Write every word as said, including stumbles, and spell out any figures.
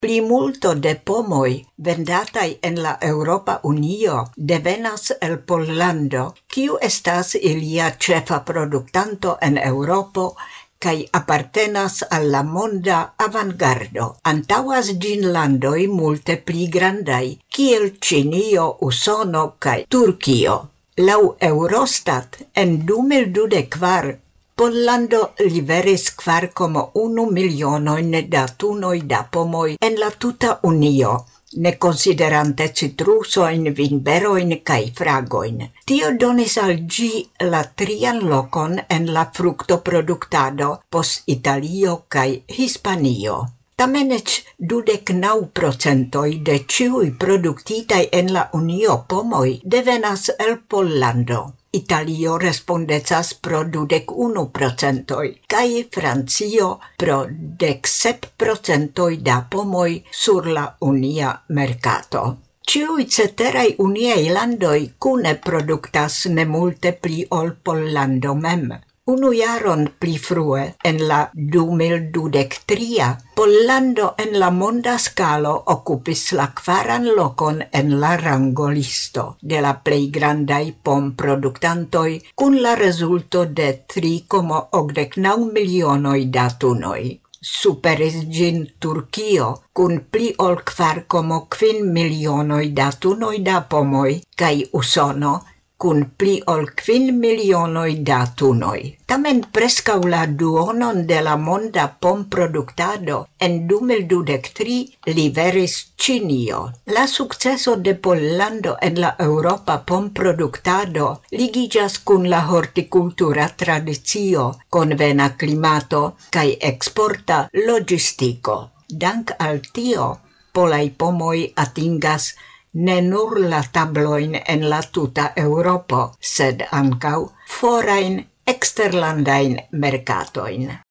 Plimulto de pomoj vendataj en la Eŭropa Unio devenas el Pollando, kiu estas ilia ĉefa produktanto en Eŭropo kaj apartenas al la monda avangardo. Antaŭas ĝin landoj multe pli grandaj, kiel Ĉinio, Usono kaj Turkio. Laŭ Eurostat en du mil dudek kvar Pollando liveris kvar koma unu milionojn da tunoj da pomoj en la tuta Unio, ne konsiderante citrusojn, vinberojn kaj fragojn. Tio donis al ĝi la trian lokon en la fruktoproduktado post Italio kaj Hispanio. Tamen eĉ dudek naŭ procentoj de ĉiuj produktitaj en la Unio pomoj devenas el Pollando. Italio respondecas pro dudek unu procentoj, kaj Francio pro dek sep procentoj da pomoj sur la unia merkato. Ĉiuj ceteraj uniaj landoj kune produktas ne multe pli ol Pollando mem. Unu jaron pli frue, en la du mil dudek tria, Pollando en la monda skalo okupis la kvaran lokon en la rangolisto de la plej grandaj pomproduktantoj kun la rezulto de tri koma okdek naŭ milionoj da tunoj. Superis ĝin Turkio kun pli ol kvar koma kvin milionoj da tunoj da pomoj kaj Usono kun pli ol kvin milionoj da tunoj. Tamen preskaŭ la duonon de la monda pomproduktado en du mil dudek tri liveris Ĉinio. La sukceso de Pollando en la eŭropa pomproduktado ligiĝas kun la hortikultura tradicio, konvena klimato kaj eksporta loĝistiko. Dank al tio, polaj pomoj atingas ne nur la tablojn en la tuta Eŭropo, sed ankaŭ forajn eksterlandajn merkatojn.